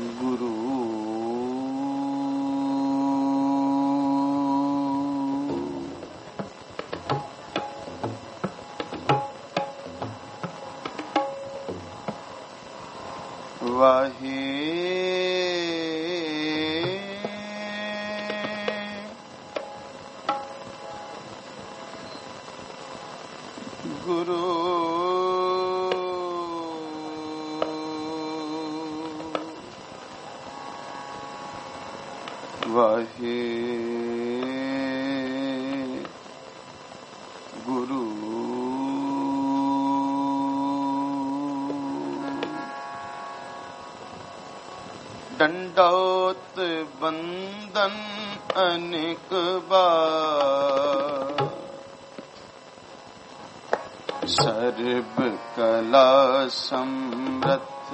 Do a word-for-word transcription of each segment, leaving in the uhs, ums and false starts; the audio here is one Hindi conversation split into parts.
गुरु वाहे गुरु वाहे गुरु दंडौत बंदन अनेक बार सर्व कला समृत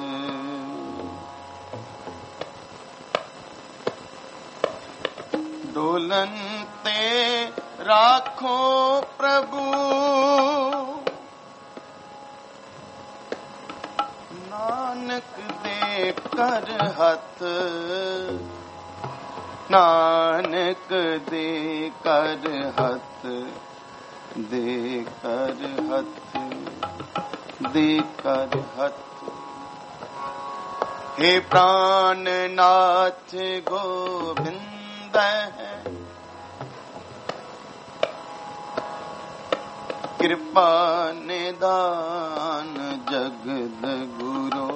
डोलन ते राखो प्रभु नानक दे कर हथ नानक दे कर हथ दे कर हथ दे कर हथ हे प्राणनाथ गोविंद कृपा निदान जगद गुरु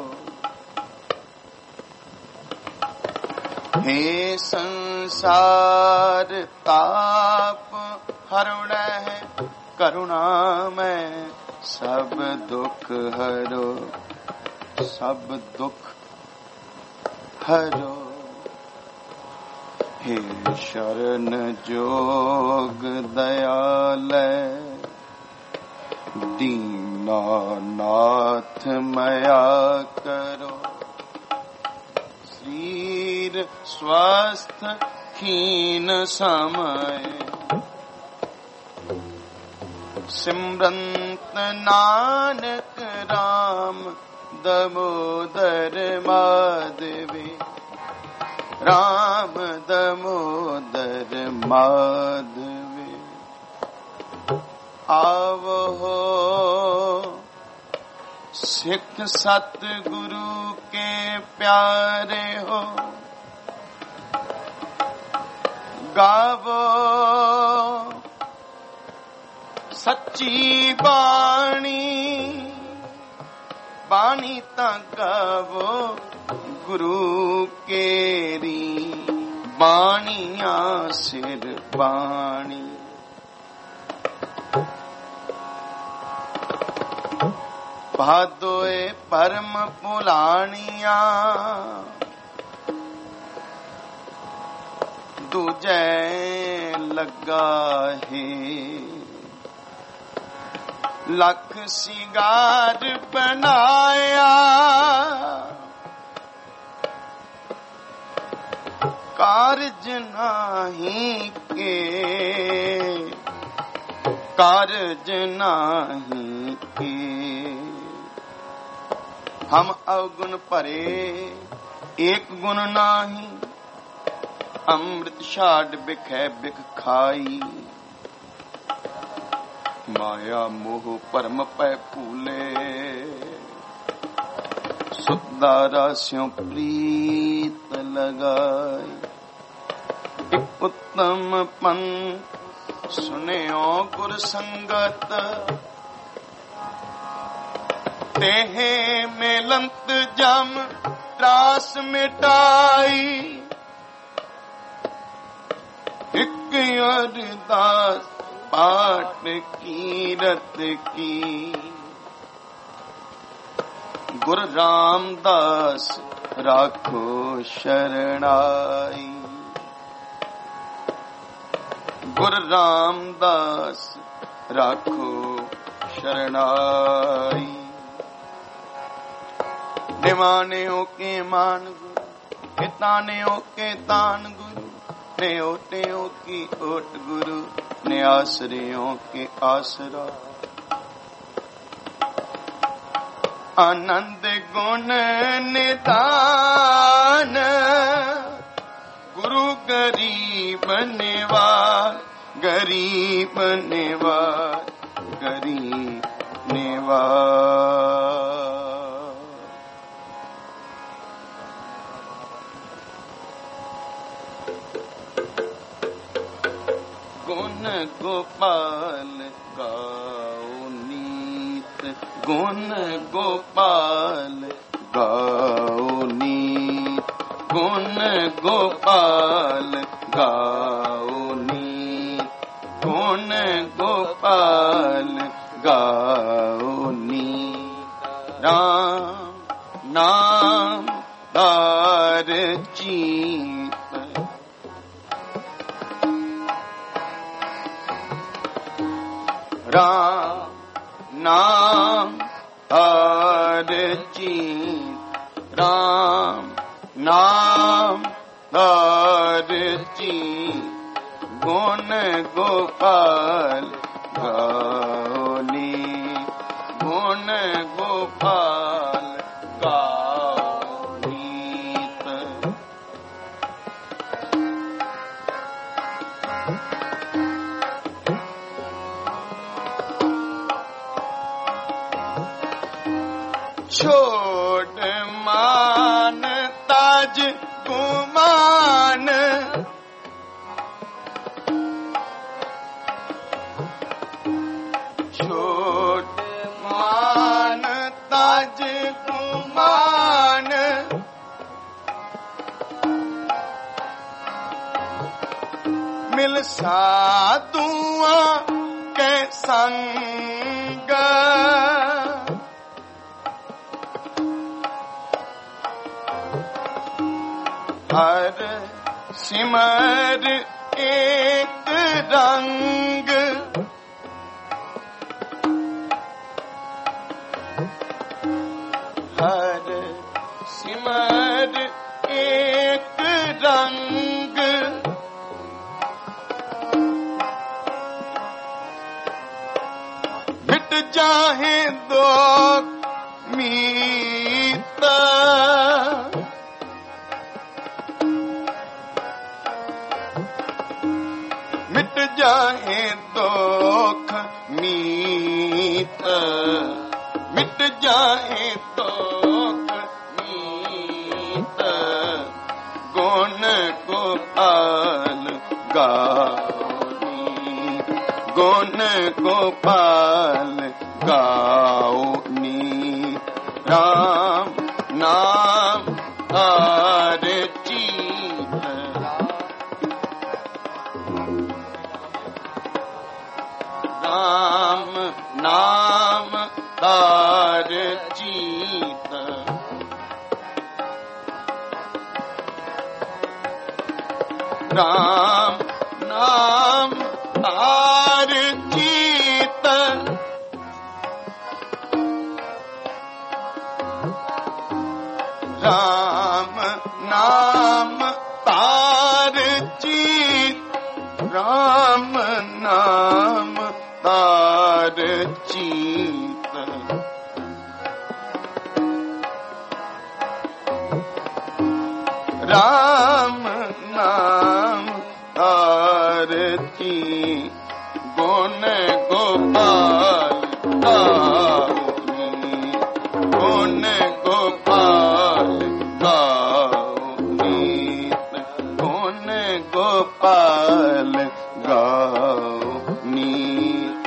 हे संसार ताप हरुण है करुणा में सब दुख हरो सब दुख हरो हे शरण जोग दयाल दीनानाथ मया करो शरीर स्वस्थ हीन समय सिमरंत नानक राम दामोदर माधवी राम दामोदर माधवी आवो सिख सतगुरु के प्यारे हो गावो सच्ची बाणी बाणी ता गावो गुरु केरी बाणिया सिर बाणी भादोए परम पुलानिया दूजे लगा है लख सिंगार बनाया कारज नाही के कारज नाही के हम अवगुण भरे एक गुण नाही अमृत छाड़ बिखै बिख खाई माया मोह परम पै फूले सुदारा स्यों प्रीत लगाई एक उत्तम पंथ सुनियो गुर संगत तेहे मेलंत जम त्रास मिटाई एक अरदास पाठ कीरत की गुरु रामदास राखो शरणाई गुरु रामदास राखो शरणाई निमाने के मान गुरु ताने के तान गुरु ने ओटियों की ओट गुरु ने आश्रयों के आसरा आनंद गुण निदान निवार गरीब निवार गरीब निवार। गुण गोपाल गाओ नीत गुण गोपाल गाओ नीत गुण गोपाल गाओ नीत गुण गोपाल गाओ नीत। राम नाम दार चीत राम नाम दार चीत राम नाम दार चीत गुण गोपाल गाओ नीत गुण गोपाल गाओ नीत। छोड़ मान ताज गुमान छोड़ मान ताज गुमान मिल साधुआ के संग हर सिमर एक रंग हर सिमर एक रंग मिट जाए दो मीत मिट जाए दुख मीत मिट जाए दुख मीत गुण गोपाल गाओ नीत गुण गोपाल गाओ नीत। राम नाम दार चीत राम नाम दार चीत राम नाम दार चीत राम नाम तार चीत राम नाम तार चीत। राम नाम तार चीत गुण गोपाल गाओ नीत गुण गोपाल गाओ नीत गुण गोपाल गाओ नीत।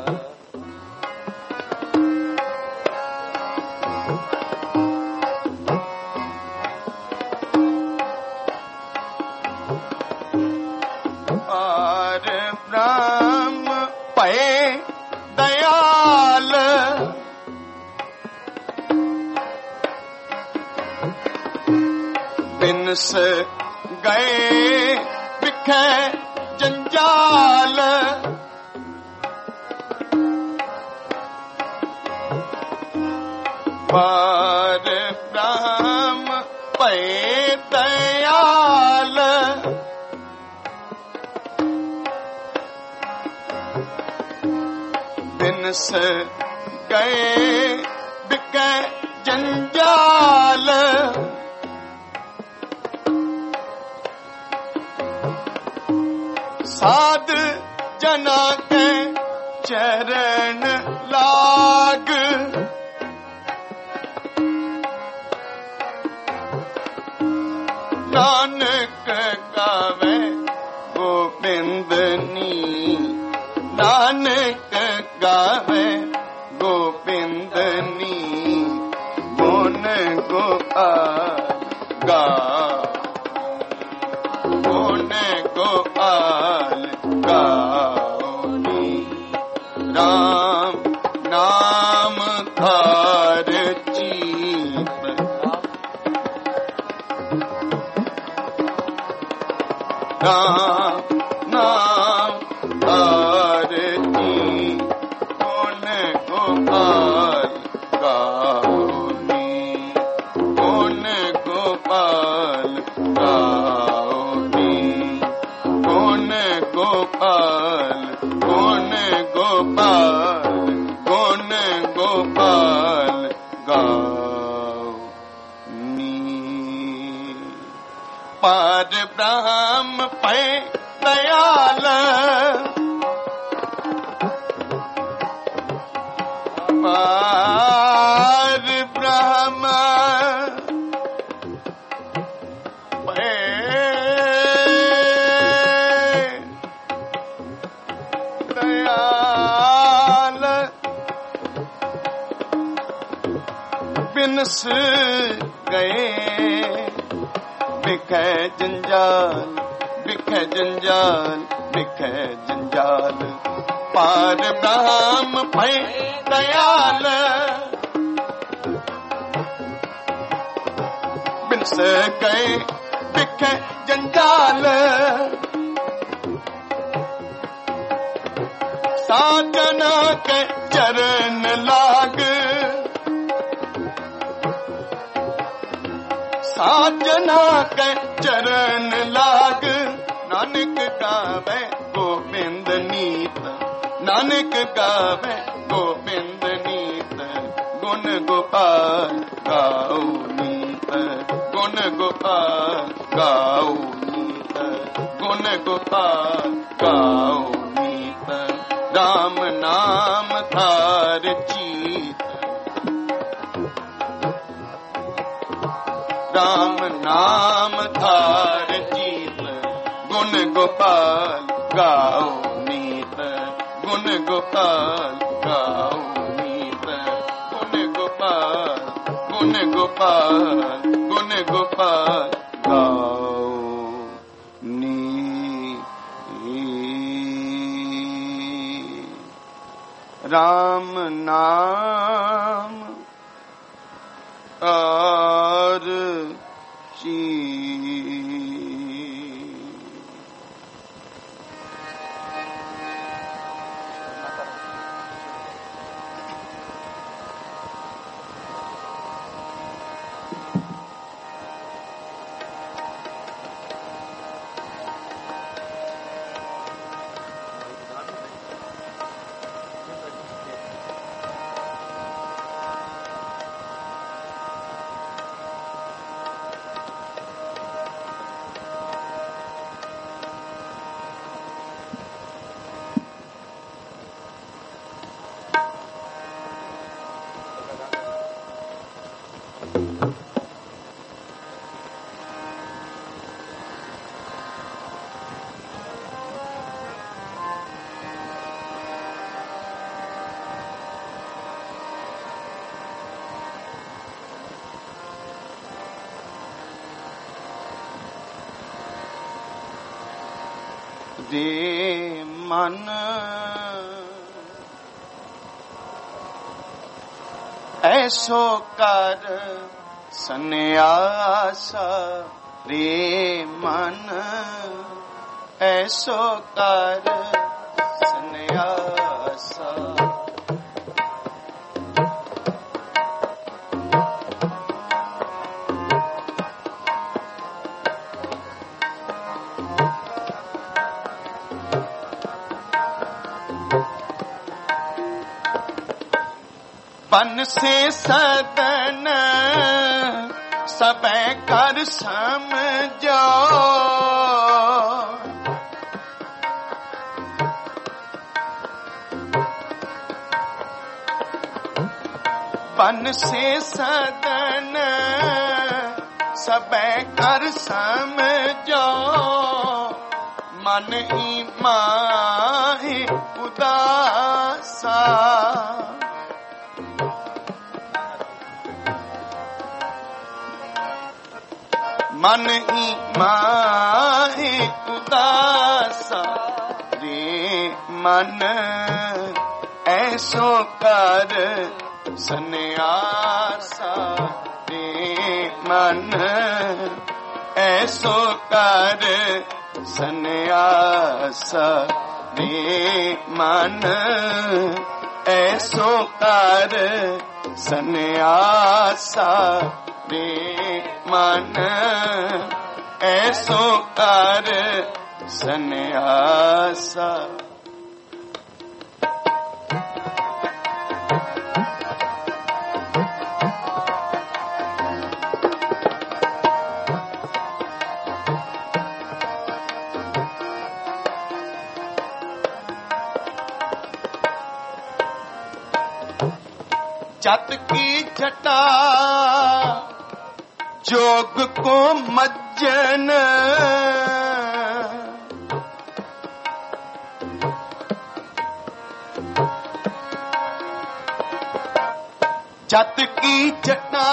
पार ब्रह्म पे दयाल बिनस गए बिखे जंजाल पार ब्रह्म पे दयाल बिनस गए बिके जंजाल साध जना के चरण लाग, नानक गावे गोविंदनी, नानक गावे गोविंदनी, गुण गोपाल गाओ, गुण गोपाल गाओनी। राम नाम धार चीत, राम नाम धार चीत, गुण गोपाल गाओनी, गुण गोपाल गाओनी, गुण गोपाल, गुण गोपाल, गुण गोपाल गाओनी। पार ब्रह्म पे दयाल, पार ब्रह्म पे दयाल, बिनस गए बिखे जंजाल, बिखे जंजाल, बिखे जंजाल। पार ब्रह्म भय दयाल, बिनस गए बिखे जंजाल। साजना के चरण लाग, साजना के चरण लाग। नानक गावे गोविंद नीत, नानक गावे गोविंद नीत, गुण गोपाल गाओ नीत, गुण गोपाल गाओ नीत, गुण गोपाल गाओ नीत। राम नाम धार चीत, राम नाम धार चीत, गुण गोपाल गाओ नीत, गुण गोपाल गाओ नीत, गुण गोपाल, गुण गोपाल, गुण गोपाल गाओ नी। राम नाम और ची दे मन ऐसो कर सन्यासा, रे मन ऐसो कर सन्यासा। बन से सदन सबे कर समझो, बन से सदन सबे कर समझो, मन ही माहे उदासा। मन ही माहे उदासा, रे मन ऐसो कर सन्यासा। रे मन ऐसो कर सन्यासा। रे मन ऐसो कर सन्यासा। रे मन ऐसो कर सन्यासा। जत की जटा जोग को मज्जन, जत की जटा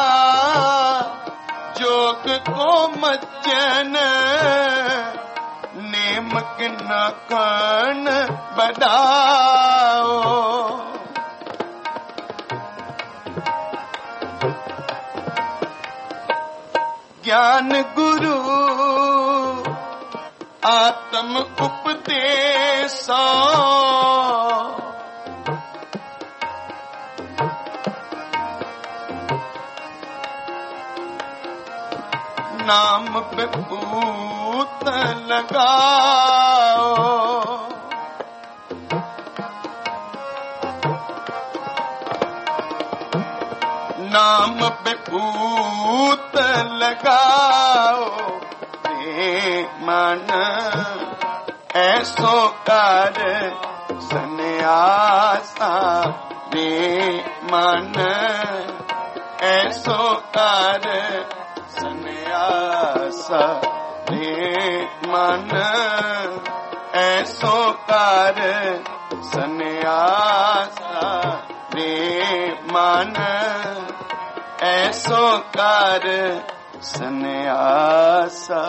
जोग को मज्जन, नेम न कन बढ़ाओ। ज्ञान गुरु आत्म उपदेशा, नाम विभूत लगाओ। नाम विभूत लगाओ। रे मन ऐसो कर सन्यासा। रे मन ऐसो कर सन्यासा। रे मन ऐसो कर सन्यासा। रे मन ऐसो कर सन्यासा।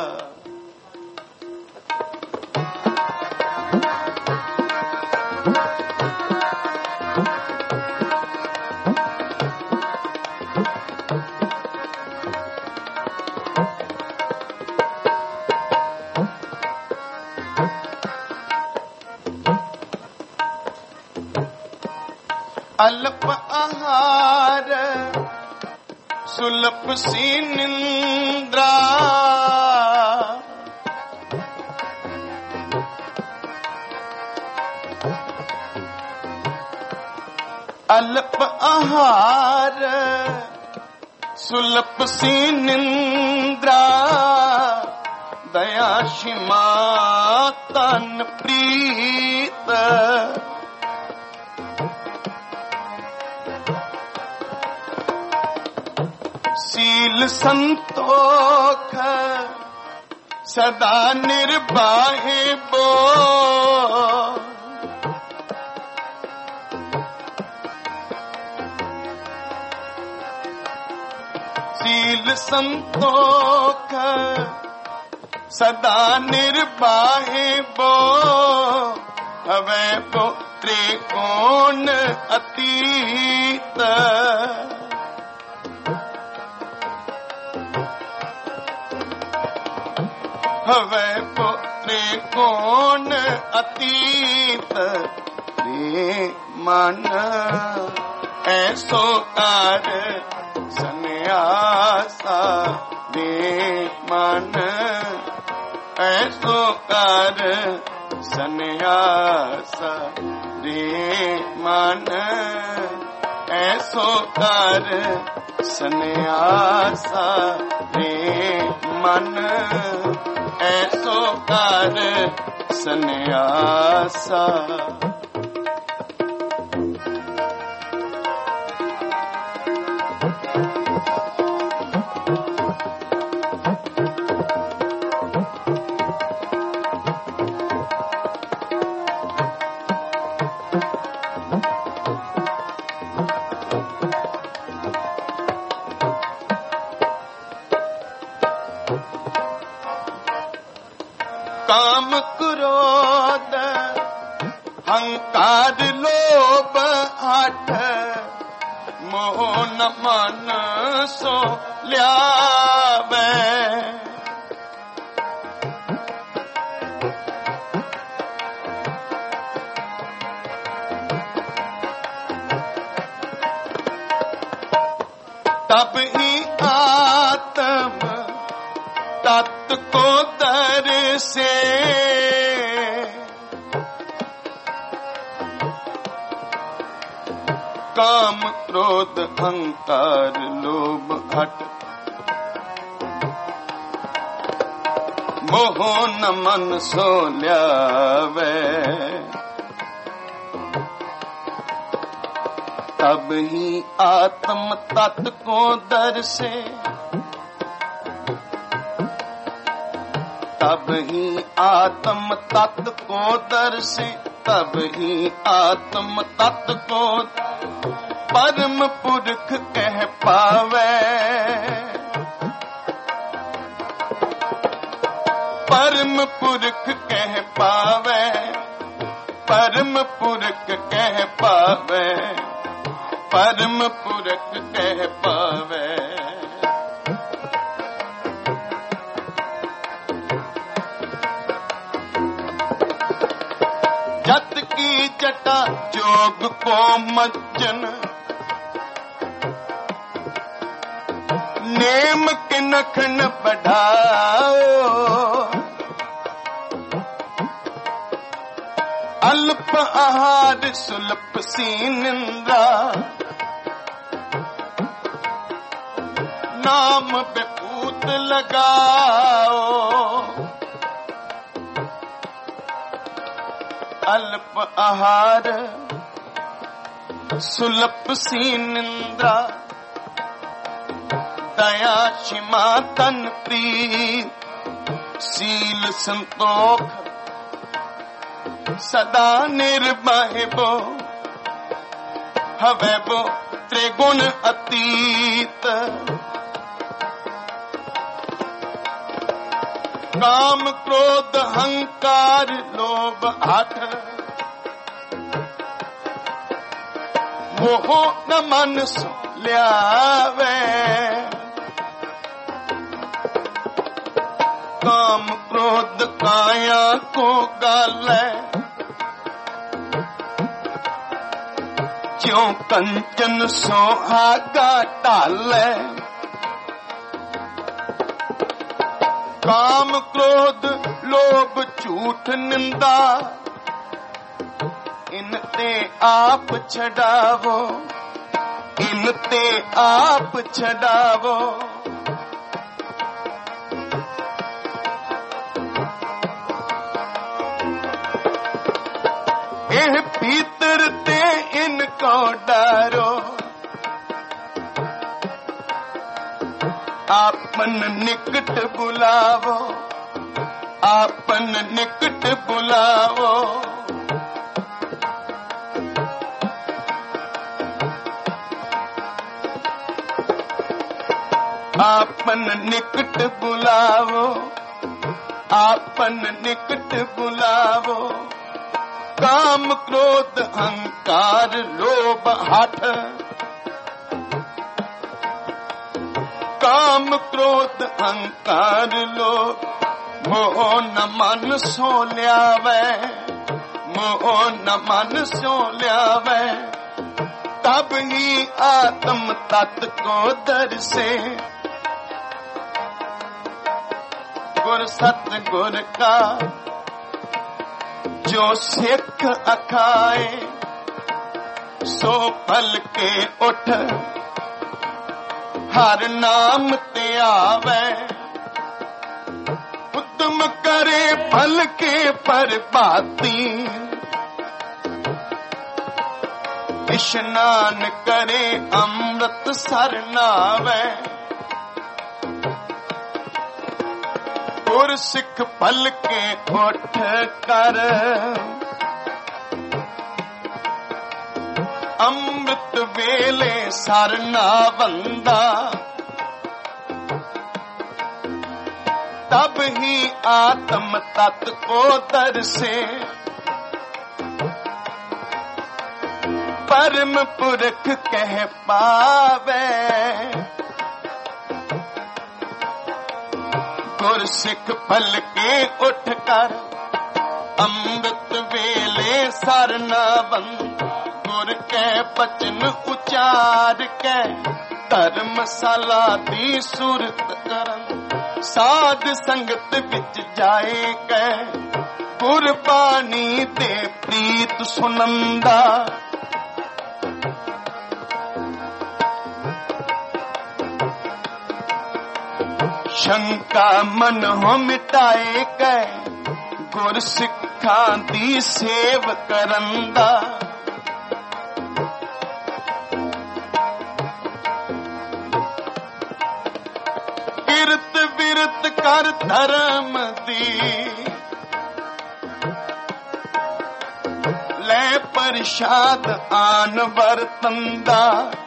अल्प आहार सुलभ सी निंद्रा। अल्प आहार सुलभ सी निंद्रा। दया क्षमा तन प्रीत। शील संतोख सदा निर्बाहे बो। शील संतोख सदा निर्बाहे बो। हवे बो त्रिकोण अतीत। हवे पुत्रे कौन अतीत। रे मन ऐसो कर सन्यासा। रे मन ऐसो कर सन्यासा। रे मन ऐसो कर सन्यासा। रे मन ऐसो कर सन्यासा। काम क्रोध हंकार लोभ हठ मोह न मन सो ल्यावे। तब ही आत्म तत्व को दर्शे काम क्रोध अहंकार लोभ हठ मोह न मन सो ल्यावे। तब ही आत्म तत्व को दर्शे तब ही आत्म तत्व को दर्शे तब ही आत्म तत्व को परम पुरख कह पावे। परम पुरख कह पावे परम पुरख कह पावे परम पुरख कह पावे। जत की जटा जोग को मज्जन नेम के नखन बढ़ाओ। अल्प आहार सुलभ सी निंदा नाम बेपूत लगाओ। अल्प आहार सुलभ सी निंद्रा दया क्षमा तन प्रीत शील संतोख सदा निर्भय बो हवे बो त्रिगुण अतीत। काम क्रोध हंकार लोभ हठ मोह न मन सो ल्यावे। काम क्रोध काया को गाले ज्यों कंचन सोहागा डाले। काम क्रोध लोभ झूठ निंदा इनते आप छड़ावो इनते आप छड़ावो। एह भीतर ते इनको डारो आपन निकट बुलावो आपन निकट बुलावो। आपन निकट बुलावो आपन निकट बुलावो। काम क्रोध अहंकार लोभ हठ काम क्रोध अहंकार लोभ मोह न मन सो ल्यावे मोह न मन सो ल्यावे। तब ही आत्म तत्व को दर्शे गुर सतगुर का जो सिख अखाए सो फल के उठ हर नाम ते आवे। उद्यम करे फल के परबाती स्नान करे अमृत सरनावे। गुर सिख फल के उठ कर अमृत वेले सरना बंदा। तब ही आत्म तत्व को दर्शे परम पुरख कह पावे गुर सिख पल के उठ कर अमृत वेले सर न बंद गुर के बचन उचार के धर्मशाला दी सूरत करन साध संगत विच जाए कै गुरबानी दे प्रीत सुनंदा शंका मन हो मिटाए कै गुर सिखां दी सेव करंदा किरत बिरत कर धर्म दी ले प्रसाद आन वरतंदा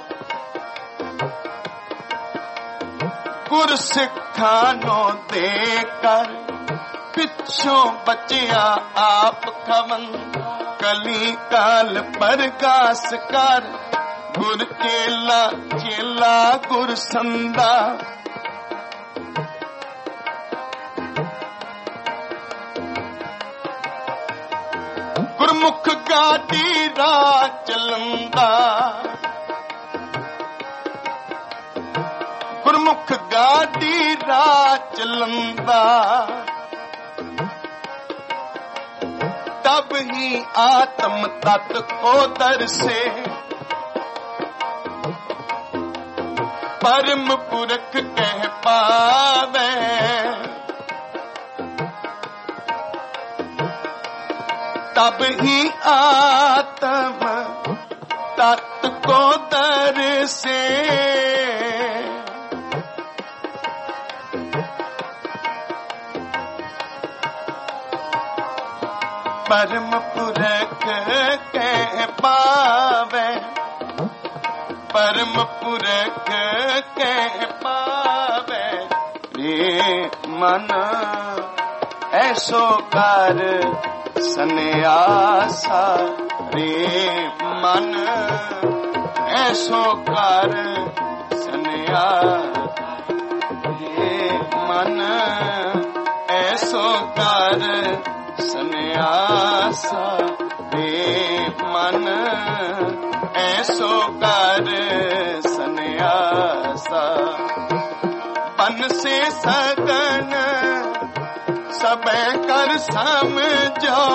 गुर सिखानो दे कर पिछों बचिया आप खवन कली काल परगास कर गुर चेला चेला गुर संदा गुरमुख गाड़ी राह चलंदा गुरमुख गाड़ी राह चलंदा तब ही आत्म तत्व को दर्शे परम पुरख कह पावे तब ही आत्म तत्व को दर्शे परम पुरख कह पावे परम पुरख कह पावे रे मन ऐसो कर सन्यासा रे मन ऐसो कर सन्यासा रे मन ऐसो कर सन्यासा रे मन ऐसो कर सन्यासा बन से सगन सब कर समझो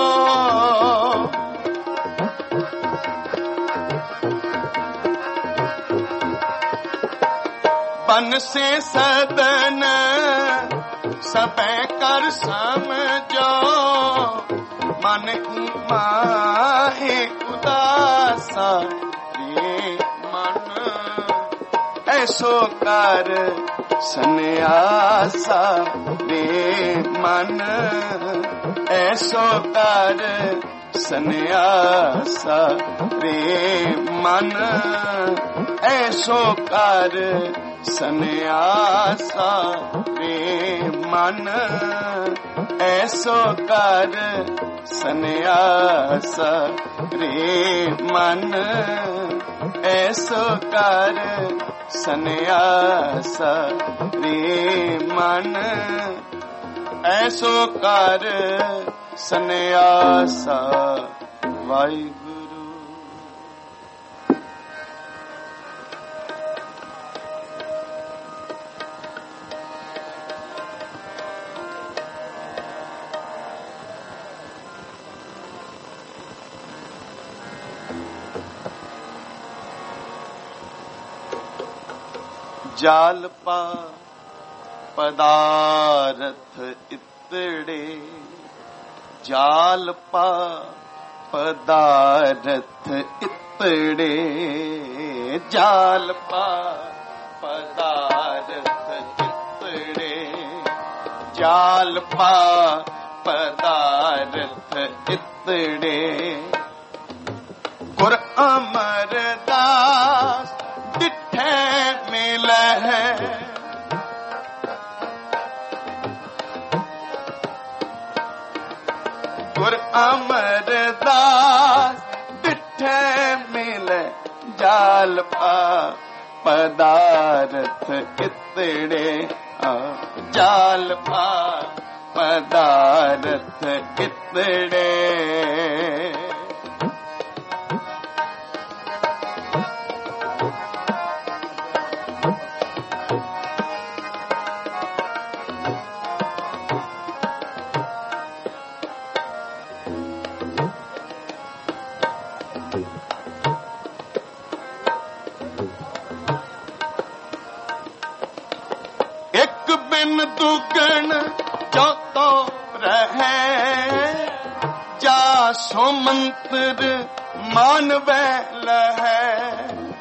बन से सदन सब कर समझो मन ही माहे उदासा रे मन ऐसो कर सन्यासा रे मन ऐसो कर सन्यासा रे मन ऐसो कर सन्यासा रे मन ऐसो कर सन्यासा रे मन ऐसो कर सन्यासा रे मन ऐसो कर सन्यासा वाहिगुरु। जाल पा पदारथ इतड़े जाल पा पदारथ इतड़े जाल पा पदारथ इतड़े जाल पा पदारथ इतड़े गुर अमरदास डिठे मिल है ਗੁਰ ਅਮਰਦਾਸ ਡਿਠੇ ਮਿਲੇ ਜਾਲ ਪਾ ਪਦਾਰਥ ਇਤੜੇ ਜਾਲ ਪਾ ਪਦਾਰਥ ਇਤੜੇ ਦੁਗਣ ਜੋ ਰਹੇ ਜਾ ਸੋ ਮੰਤਰ ਮਾਨਵੈ ਲਹੈ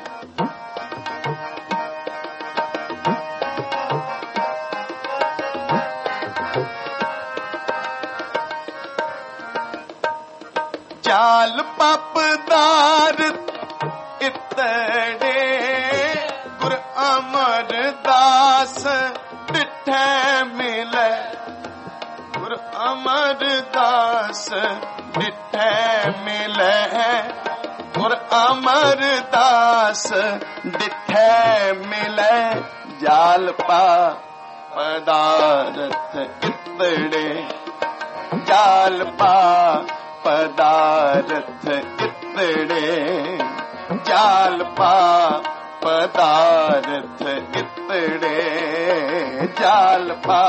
ਜਾਲ ਪਪਦਾਰ ਇਤੜੇ ਗੁਰ ਅਮਰਦਾਸ ਡਿਠੇ ਮਿਲੇ ਗੁਰ ਅਮਰਦਾਸ ਡਿਠੇ ਮਿਲੇ ਗੁਰ ਅਮਰਦਾਸ ਡਿਠੇ ਮਿਲੇ ਜਾਲ ਪਾ ਪਦਾਰਥ ਇਤੜੇ ਜਾਲ ਪਾ ਪਦਾਰਥ ਇਤੜੇ ਜਾਲ ਪਾ ਪਦਾਰਥ ਇਤੜੇ ਜਾਲ ਪਾ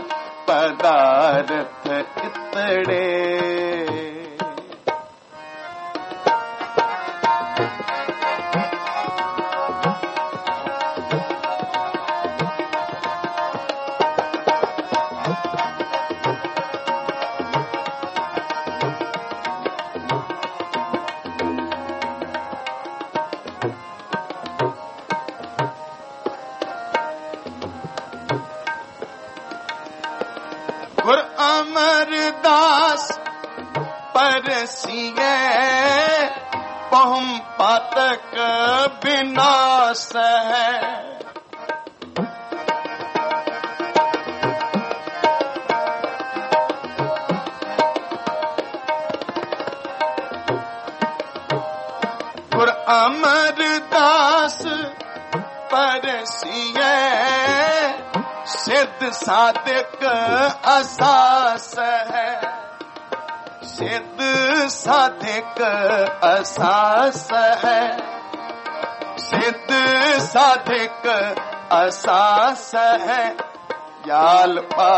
ਪਦਾਰਥ ਇਤੜੇ ਗੁਰ ਅਮਰਦਾਸ ਪਰਸੀਏ ਪਹੁਮ ਪਾਤਕ ਬਿਨਾਸ ਹੈ ਗੁਰ ਅਮਰਦਾਸ ਪਰਸੀਏ ਸਿੱਧ ਸਾਧਕ ਅਸਾਸ ਹੈ ਸਿੱਧ ਸਾਧਕ ਅਸਾਸ ਹੈ ਸਿੱਧ ਸਾਧਕ ਅਸਾਸ ਹੈ ਜਾਲ ਪਾ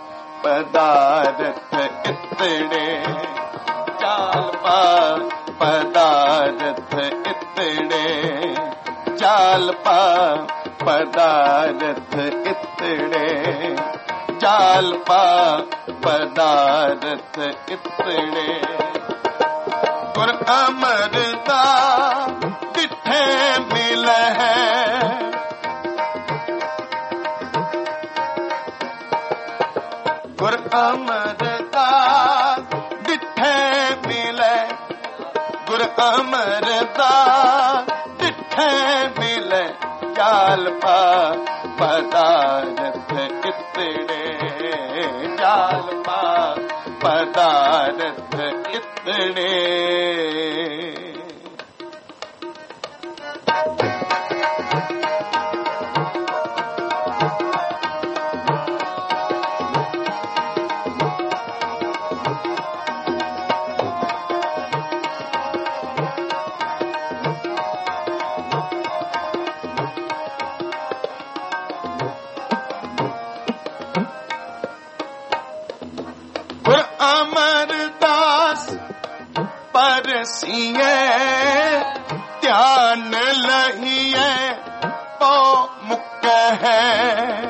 ਪਦਾਰਥ ਇਤੜੇ ਜਾਲ ਪਾ ਪਦਾਰਥ ਇਤੜੇ ਜਾਲ ਪਾ ਪਦਾਰਥ ਇਤੜੇ ਜਾਲ ਪਾ ਪਦਾਰਥ ਇਤੜੇ ਗੁਰ ਅਮਰਦਾਸ ਡਿਠੇ ਮਿਲਹਿ ਗੁਰ ਅਮਰਦਾਸ ਡਿਠੇ ਮਿਲਹਿ ਗੁਰ ਅਮਰਦਾਸ ਡਿਠੇ ਮਿਲਹਿ ਜਾਲ ਪਾ ਪਦਾਰਥ ਇਤੜੇ ਜਾਲ ਪਾ ਪਦਾਰਥ ਇਤੜੇ ਅਮਰਦਾਸ ਪਰਸੀਏ ਧਿਆਨ ਲਹੀਏ ਪੋ ਮੁਕ ਹੈ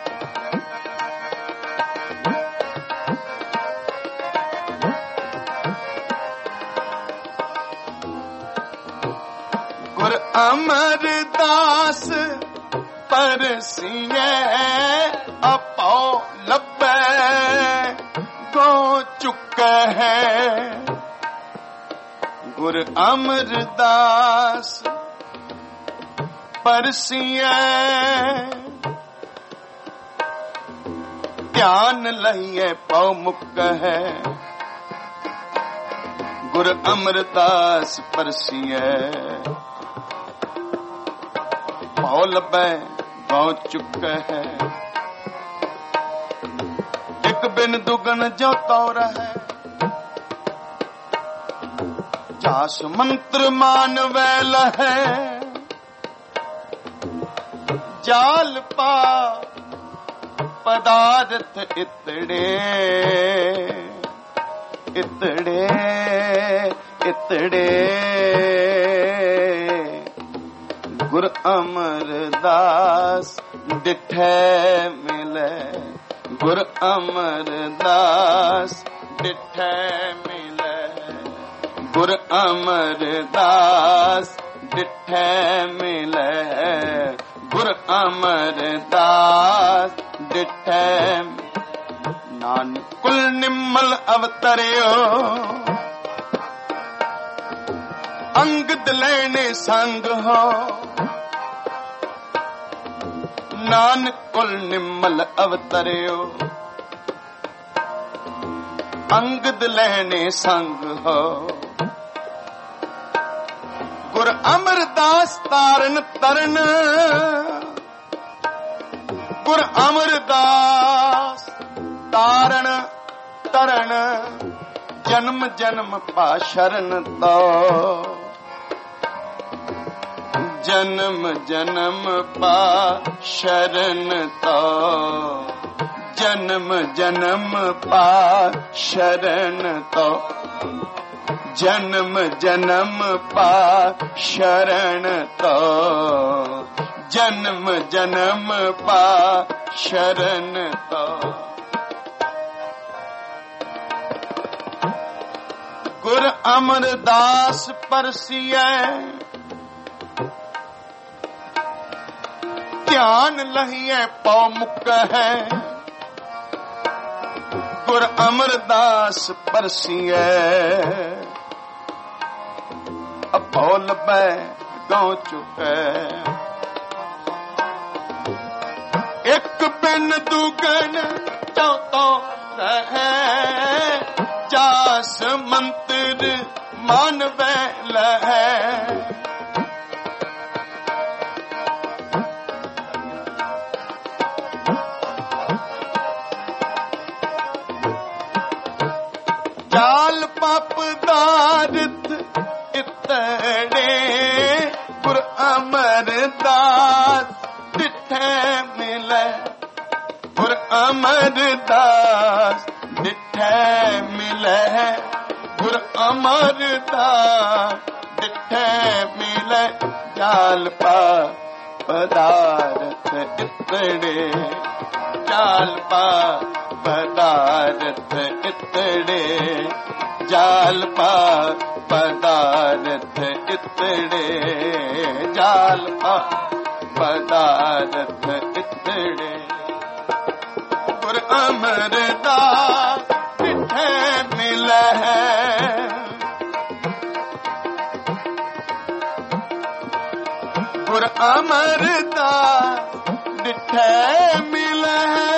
ਗੁਰ ਅਮਰਦਾਸ ਪਰਸੀਏ ਆਪੋ ਲੱਭੈ ਕੋ ਚੁੱਕ ਹੈ ਗੁਰ ਅਮਰਦਾਸ ਪਰਸੀਏ ਧਿਆਨ ਲਈਏ ਪਉ ਮੁਕ ਹੈ गुर अमरदास परसिए भौ लबै गौ चुके है एक बिन दुगन जो तौर है जास मंत्र मान वैल है जाल पा पदार्थ इतड़े इतड़े इतड़े गुर अमरदास डिठे मिले गुर अमरदास डिठे मिले गुर अमरदास डिठे मिले गुर अमरदास डिठे नानक कुल निम्मल अवतरियो अंगद लेने संग हो नानक कुल निम्मल अवतरियो अंगद लेने संग हो गुर अमरदास तारन तरन गुर अमरदास तारण तरन जन्म जन्म पा शरण तो जन्म जन्म पा शरण तो जन्म जन्म पा शरण तो जन्म जन्म पा शरण तो जन्म जन्म पा शरण तो गुर अमरदास परसिए ध्यान लहिए पौ मुक है गुर अमरदास परसिए अभौ लबै गौ चुके एक बिन दुगन चौतो रहे जास मंत्र मान वैल है जाल पाप दारित इतड़े गुर अमरदास डिठे मिले गुर अमरदास डिठे मिले गुर अमरदास डिठे मिले जाल पा पदार्थ इतड़े जाल पा पदार्थ इतड़े जाल पा पदार्थ इतड़े जाल पा पदार्थ इतड़े गुर अमरदास डिठे मिले गुर अमरदास डिठे मिले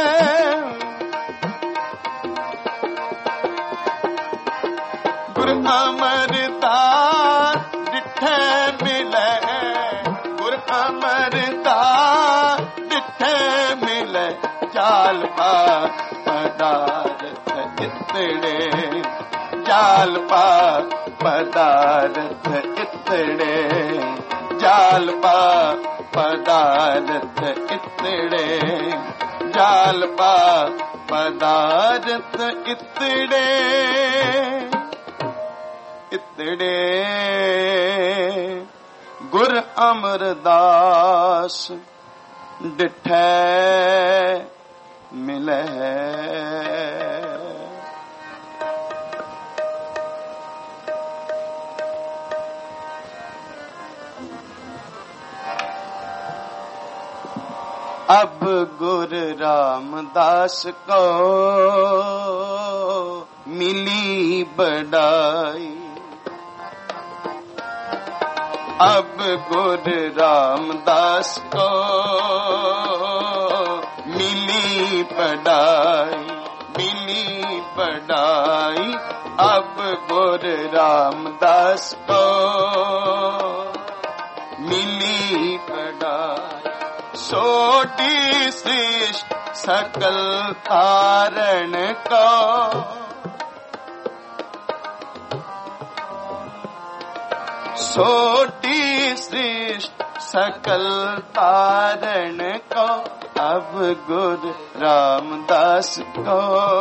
गुर अमरदास डिठे मिले गुर अमरदास डिठे मिले जाल पा पदार्थ इतड़े जाल पा पदार्थ इतड़े जाल पा पदार्थ इतड़े जाल पा पदार्थ इतड़े इतड़े गुर अमरदास डिठे मिले अब गुर रामदास को मिली बड़ाई अब गुर रामदास को मिली बड़ाई मिली बढ़ाई अब गुरु रामदास को मिली बढ़ाई। सोटी श्रेष्ठ सकल तारण को सोटी श्रेष्ठ सकल तारण को अब गुरु रामदास को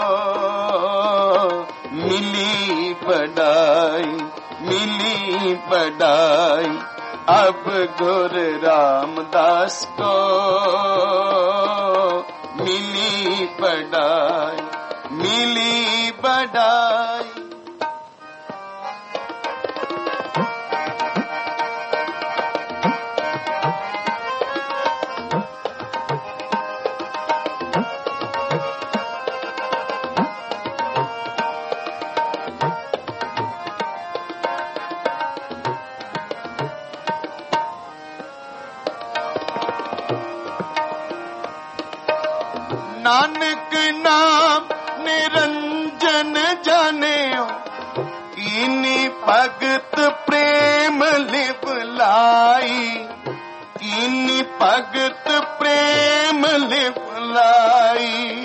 मिली बढ़ाई मिली बढ़ाई अब गुरु रामदास को मिली बढ़ाई मिली बढ़ाई। नानक नाम निरंजन जाने कीनी भगत प्रेम लिप लाई कीनी भगत प्रेम लिप लाई।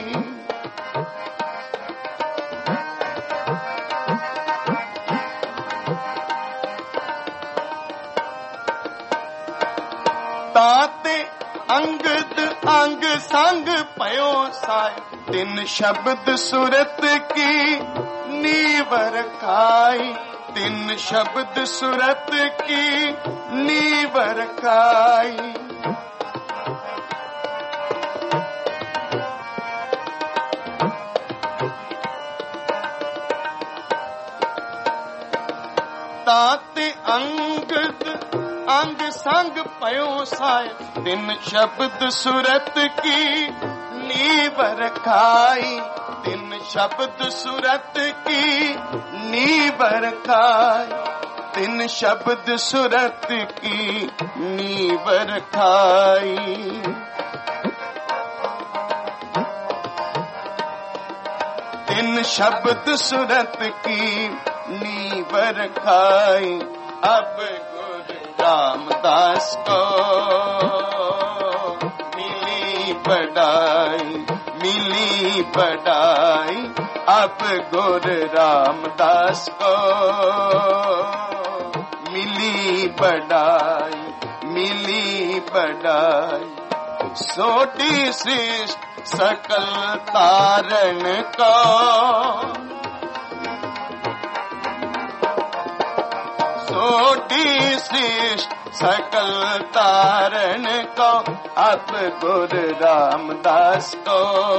ताते अंगद अंग संग पयो साय तिन शब्द सुरत की नीव रखाई तिन शब्द सुरत की नीव रखाई। ताते अंगद अंग संग पयो साय तिन शब्द सुरत की नीव रखाई तिन शब्द सुरत की नीव रखाई तिन शब्द सुरत की नीव रखाई। तिन शब्द सुरत की नीव रखाई अब रामदास को मिली बढ़ाई मिली बढ़ाई अब गुरु रामदास को मिली बढ़ाई मिली बढ़ाई। सोटी श्रेष्ठ सकल तारण को सोटी श्रेष्ठ सकल तारण को अब गुरु रामदास को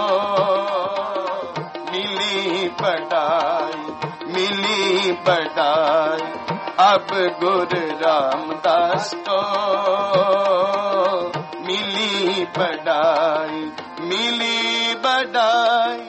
मिली बढ़ाई मिली बढ़ाई अब गुरु रामदास को मिली बढ़ाई मिली बढ़ाई।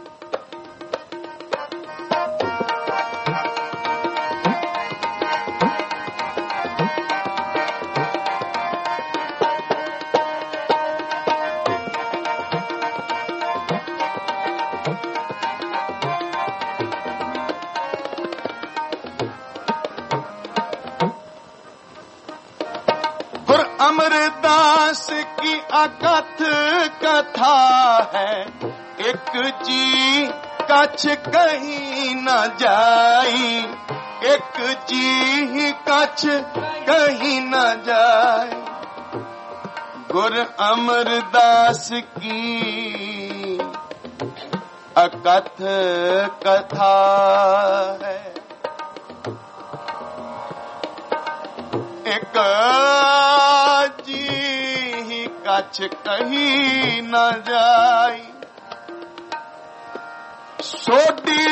अमरदास की अकथ कथा है एक जी कछ कहीं न जाई एक जी कछ कहीं न जाए। गुरु अमरदास की अकथ कथा है एक जी कछ कहीं न जाई। सोडी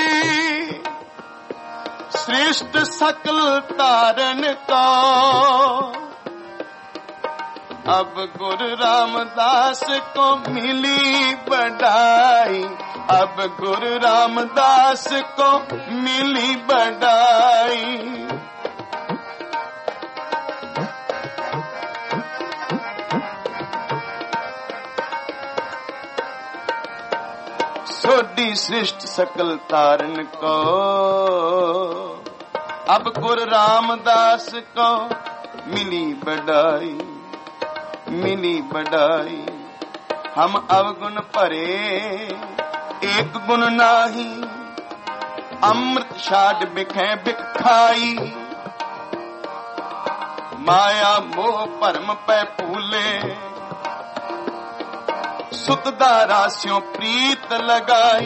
श्रेष्ठ सकल तारण को अब गुरु रामदास को मिली बढ़ाई अब गुरु रामदास को मिली बढ़ाई। सोडी सृष्ट सकल तारन को। अब गुरु रामदास को मिली बड़ाई, मिली बड़ाई। हम अवगुण भरे एक गुण नाही, अमृत छाड़ बिखे बिख खाई। माया मोह भरम पै भूले, सुतदा रास्यों प्रीत लगाई।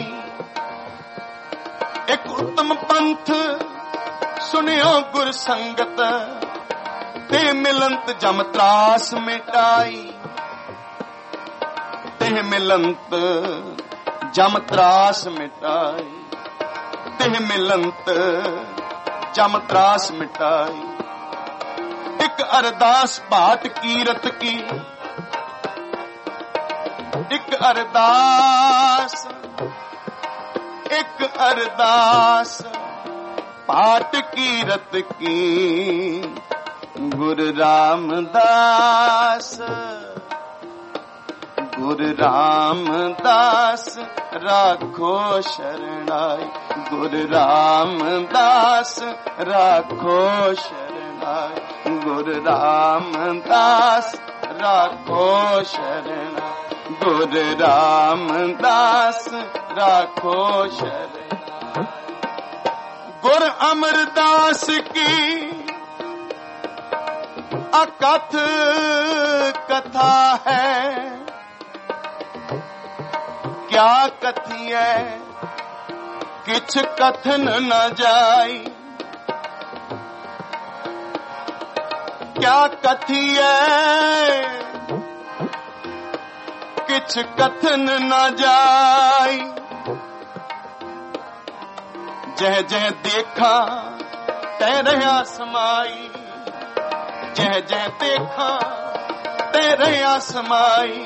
एक उत्तम पंथ सुनियो गुर संगत, ते मिलंत जम त्रास मिटाई। ते मिलंत जम त्रास मिटाई, ते मिलंत जम त्रास मिटाई। एक अरदास भाट कीरत की, एक अरदास, एक अरदास पाठ कीरत की। गुरु रामदास, गुरु रामदास राखो शरणाई। गुरु रामदास राखो शरणाई। गुरु रामदास राखो शरणाई। गुरु रामदास राखो शरणाई। गुरु अमरदास की अकथ कथा है, क्या कथिए किछ कथन न जाई। क्या कथिए किछ कथन न जाई। जह जह देखा तह रहा समाई, जह जह देखा तह रहा समाई।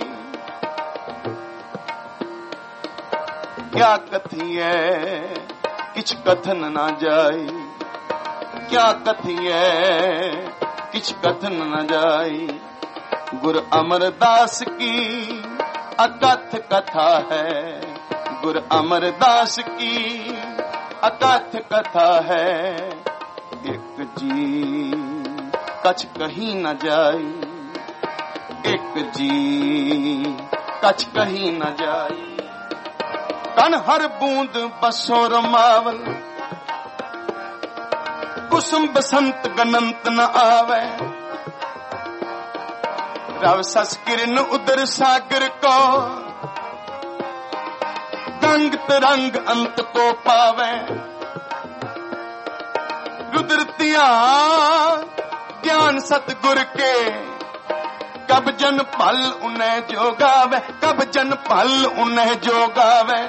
क्या कथिए किछ कथन न जाई, क्या कथिए किछ कथन न जाई। गुरु अमरदास की अकथ कथा है, गुरु अमरदास की अकथ कथा है। एक जी कछ कहीं न जाई, एक जी कछ कहीं न जाई। कन हर बूंद बसो रमावल, कुसुम बसंत गनंत न आवे। रव सस किरण उदर सागर को, गंग तरंग अंत को पावे। रुद्रतिया ज्ञान सतगुर के, कब जन पल उन्हें जोगावे, कब जन पल उन्हें जोगावे।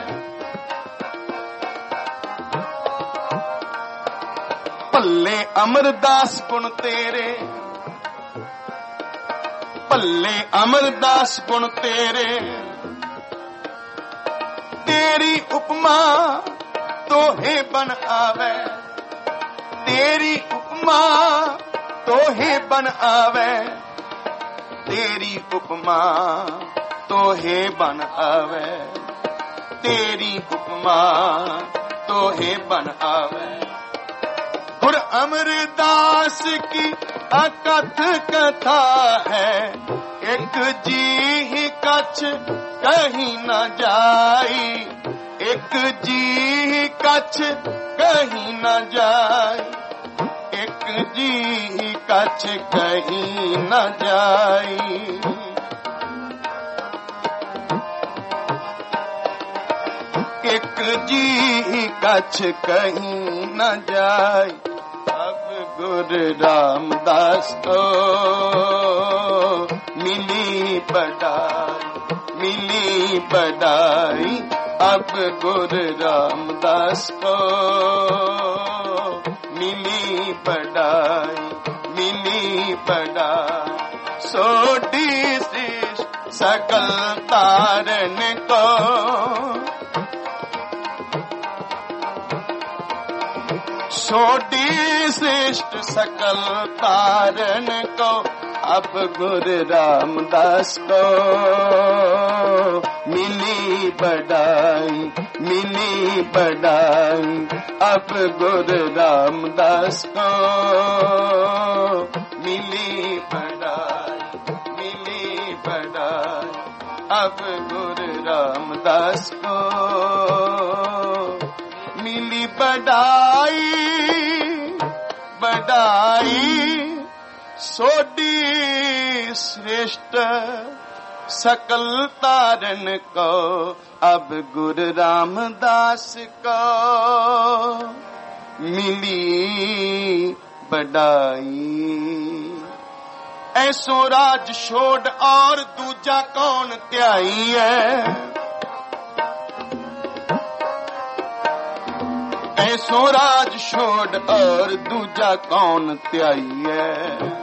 पल्ले अमरदास गुण तेरे, पल्ले अमरदास गुण तेरे। तेरी उपमा तो हे बन आवे, तेरी उपमा तो हे बन आवे। तेरी उपमा तो हे बन आवे, तेरी उपमा तो हे बन आवे। गुरु अमरदास की अकथ कथा है, एक जी ही कछ कहीं न जाई। एक जी ही कछ कहीं न जाई, एक जी ही कछ कहीं न जाई। एक जी ही कछ कहीं न जाई। गुरु रामदास को मिली बड़ाई, मिली बड़ाई। अब गुरु रामदास को मिली बड़ाई, मिली बड़ाई। सोडी सृष्ट सकल तारन को, सोडी सृष्ट सकल तारन को। अब गुरु रामदास को मिली बढ़ाई, मिली बढ़ाई। अब गुरु रामदास को मिली बढ़ाई, मिली बढ़ाई। अब गुरु रामदास को मिली बढ़ाई, बढ़ाई। सोडी श्रेष्ठ सकल तारन को अब गुरु रामदास को मिली बढ़ाई। ऐसो राज छोड़ और दूजा कौन त्याई है, ऐसो राज छोड़ और दूजा कौन त्याई है।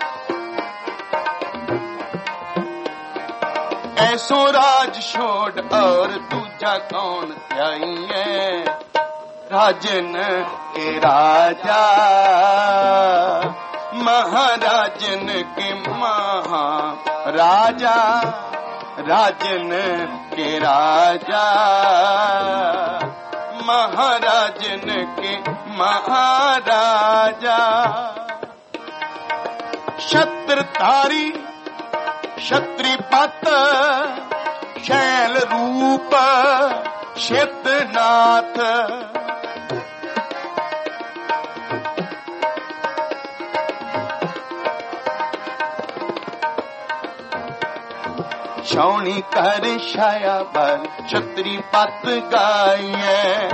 ऐसो राज छोड़ और दूजा कौन त्याई है। राजन के राजा महाराजन के महाराजा, राजन के राजा महाराजन के महाराजा। छत्रधारी क्षत्रिपत शैल रूप क्षेत्रनाथ, छौनी कर छाया भर क्षत्रिपत गाये।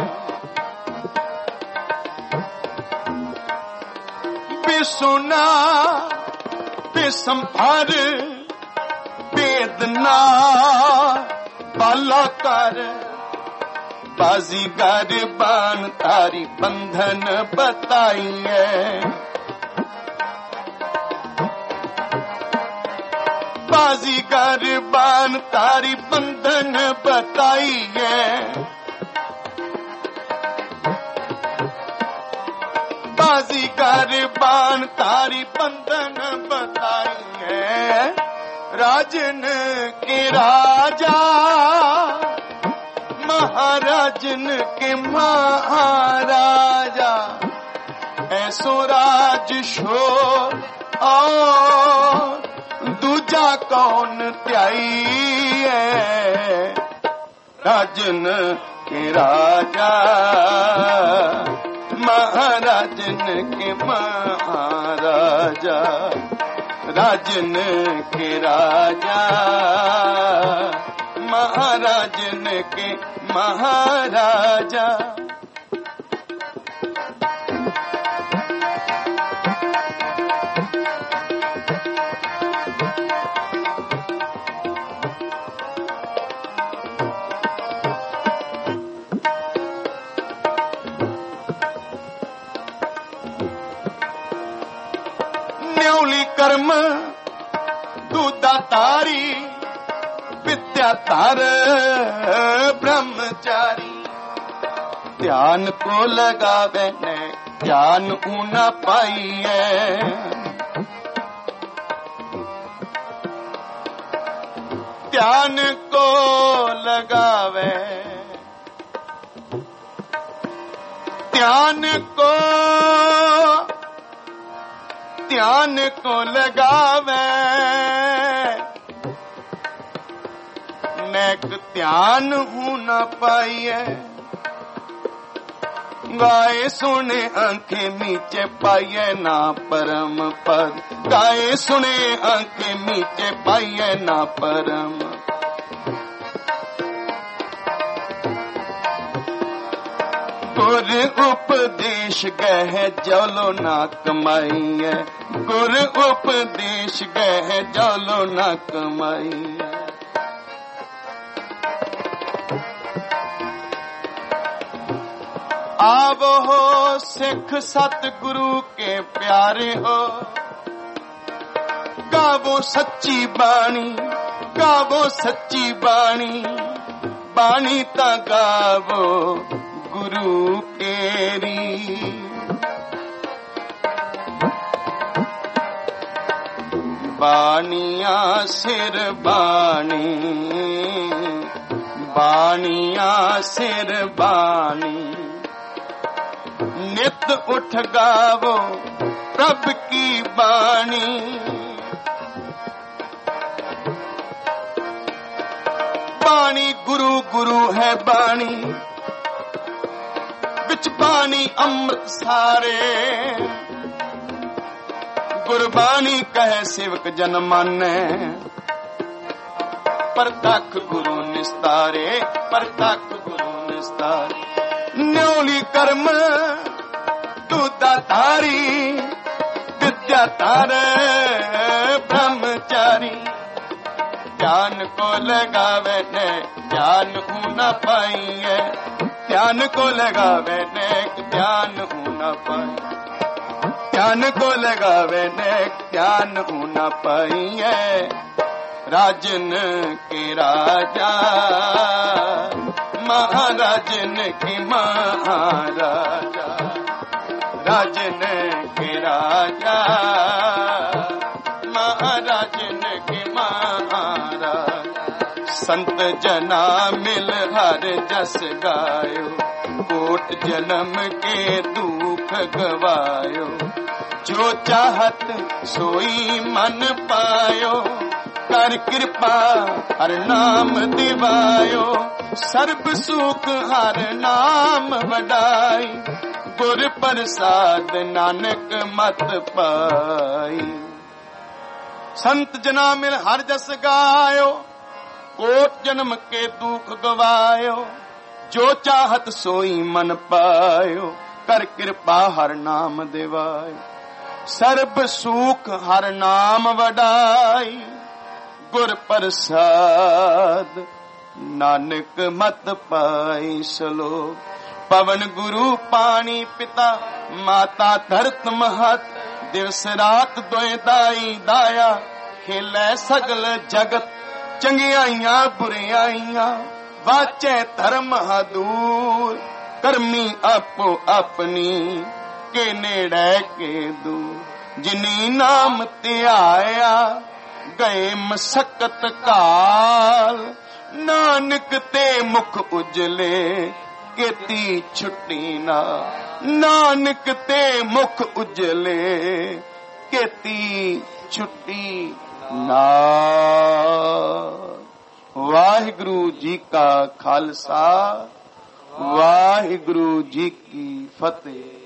बिसुना बिसंभर वेदना बाला कर, बाजीगर बान तारी बंधन बताई है। बाजीगर बान तारी बंधन बताई है। बाजीगर बान तारी बंधन बताई है। राजन के राजा महाराजन के महाराजा। ऐसो राज छोड़ और दूजा कौन त्याई है। राजन के राजा महाराजन के महाराजा, राजन के राजा महाराजन के महाराजा। न्योली कर्म दूधा तारी विद्या तार ब्रह्मचारी। ध्यान को लगावे ने ज्ञान ऊना पाई है। ध्यान को लगावे, ध्यान को ध्यान को लगावे नेक ध्यान हूं न पाइए। गाए सुने आंखें नीचे पाइए ना परम पद, गाए सुने आंखें नीचे पाइए ना परम। गुर उपदेश गह जलो ना कमाइए, गुर उपदेश गह जलो ना कमाइए। आव हो सिख सतगुरु के प्यारे हो, गावो सच्ची बाणी, गावो सच्ची बाणी, बाणी ता गावो गुरु केरी। ਬਾਣੀਆਂ ਸਿਰ ਬਾਣੀ, ਬਾਣੀਆਂ ਸਿਰ ਬਾਣੀ। ਨਿਤ ਉਠ ਗਾਵੋ ਪ੍ਰਭ ਕੀ ਬਾਣੀ, ਬਾਣੀ ਗੁਰੂ ਗੁਰੂ ਹੈ ਬਾਣੀ, ਵਿੱਚ ਬਾਣੀ ਅੰਮ੍ਰਿਤ ਸਾਰੇ। ਗੁਰਬਾਣੀ ਕਹੇ ਸੇਵਕ ਜਨ ਮਾਨੈ, ਪ੍ਰਤੱਖ ਗੁਰੂ ਨਿਸਤਾਰੇ, ਪ੍ਰਤੱਖ ਗੁਰੂ ਨਿਸਤਾਰੇ। ਨਿਉਲੀ ਕਰਮ ਤੂੰ ਦਾਤਾਰੀ, ਵਿਦਿਆ ਤਾਰੇ ਬ੍ਰਹਮਚਾਰੀ। ज्ञान को लगावे ने ज्ञान हूँ न पाइए, ज्ञान को लगावे ने ज्ञान हूँ न पाइए, ज्ञान को लगावे ने ज्ञान हूँ न पाइए। राजन के राजा महाराजन के महाराजा, राजन के राजा महाराजन के महाराज। संत जना मिल हर जस गायो, कोट जन्म के दुख गवायो। जो चाहत सोई मन पायो, कर कृपा हर नाम दिवायो। सर्ब सुख हर नाम वडाई, गुर प्रसाद नानक मत पाई। संत जना मिल हर जस गायो, कोट जन्म के दुख गवायो। जो चाहत सोई मन पायो, कर कृपा हर नाम दिवायो। सर्ब सुख हर नाम वडाई, गुर प्रसाद नानक मत पाई। सलोक पवन गुरु पानी पिता, माता धरत महत। दिवस रात दोए दाई दाया, खेलै सगल जगत। चंगियाइयां बुरियाइयां, वाचे धर्म दूर। करमी आपो अपनी, के नेड़े के दूर। जिनी नाम त्याया, गए मसकत काल। नानक ते मुख उजले, केती छुट्टी ना। नानक ते मुख उजले, केती छुट्टी ना। वाहिगुरु जी का खालसा, वाहिगुरु जी की फतेह।